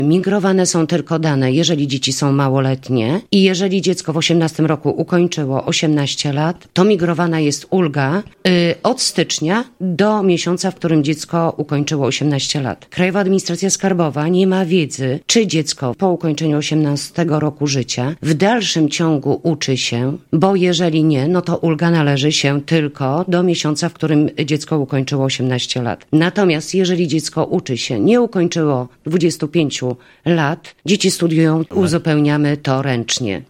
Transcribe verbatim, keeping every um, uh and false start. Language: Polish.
Migrowane są tylko dane, jeżeli dzieci są małoletnie i jeżeli dziecko w osiemnastym roku ukończyło osiemnaście lat, to migrowana jest ulga y, od stycznia do miesiąca, w którym dziecko ukończyło osiemnaście lat. Krajowa Administracja Skarbowa nie ma wiedzy, czy dziecko po ukończeniu osiemnastego roku życia w dalszym ciągu uczy się, bo jeżeli nie, no to ulga należy się tylko do miesiąca, w którym dziecko ukończyło osiemnaście lat. Natomiast jeżeli dziecko uczy się, nie ukończyło dwudziestu pięciu lat, dzieci studiują, uzupełniamy to ręcznie.